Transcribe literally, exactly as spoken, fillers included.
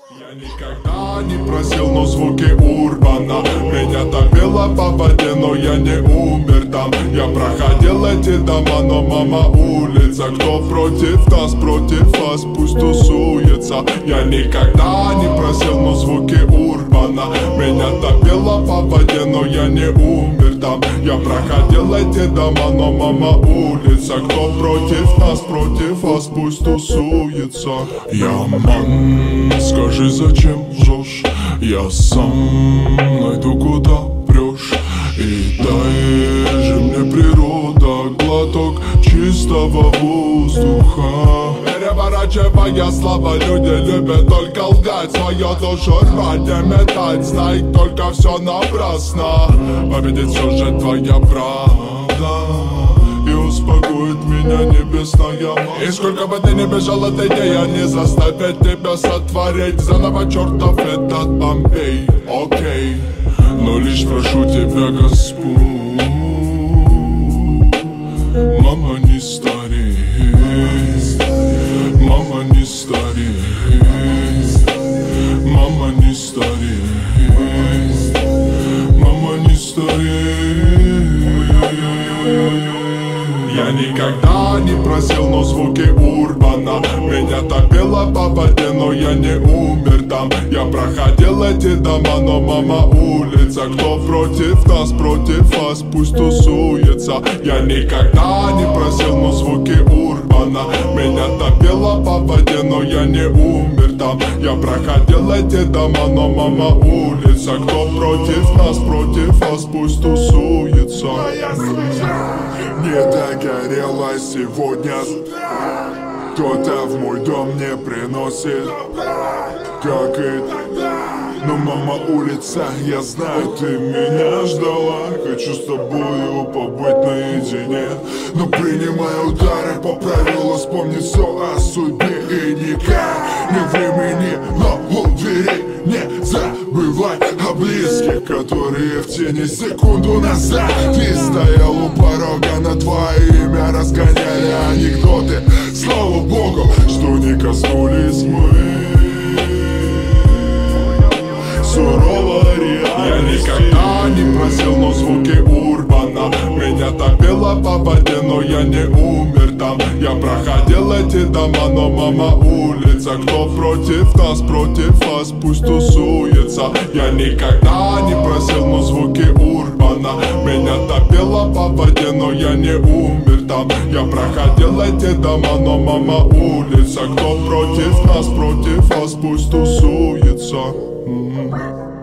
Я никогда не просил, но звуки урбана меня топило по воде, но я не умер там. Я проходил эти дома, но мама улица. Кто против нас, против вас, пусть тусуется. Я никогда не просил, но звуки урбана меня топило по воде, но я не умер там. Я проходил эти дома, но мама улица. Кто против нас, против вас, пусть тусуется. Я ман, скажи, зачем лжешь? Я сам найду, куда прешь. И дай же мне природа глоток чистого воздуха. Переворачивая слова, люди любят только лгать, свою душу рвать и метать. Знай, только все напрасно, победит все же твоя правда и успокоит меня небесная мать. И сколько бы ты ни бежал от идеи, не заставит тебя сотворить заново чертов этот Бомбей. Окей, но лишь прошу тебя, Господь, мама, не старей, мама, не старей, мама, не старей, мама, не старей. Я никогда не просил, но звуки урбана меня топило по воде, но я не умер там. Я проходил эти дома, но мама улица. Кто против нас, против вас, пусть тусуется. Я никогда не просил, но звуки урбана меня топило по воде, но я не умер там. Я проходил эти дома, но мама улица. Кто против нас, против вас, пусть тусуется. Не догорела сегодня, кто-то в мой дом не приносит, как и но мама улица, я знаю, ты меня ждала. Хочу с тобою побыть наедине, но принимай удары по правилу, вспомни все о судьбе и никак не времени, но у двери не забывай о близких, которые в тени секунду назад ты стоял у порога, на твое имя разгоняли анекдоты. Слава Богу, что не коснулись мы суровой реальности. Я никогда не просил, но звуки урбана меня топило по воде, но я не умер там. Я проходил эти дома, но мама улица. Кто против нас, против вас, пусть тусуется. Я никогда не просил, но звуки урбана меня топило по воде, но я не умер там. Я проходил эти дома, но мама улица. Кто против нас, против вас, пусть тусуется. Mm-hmm.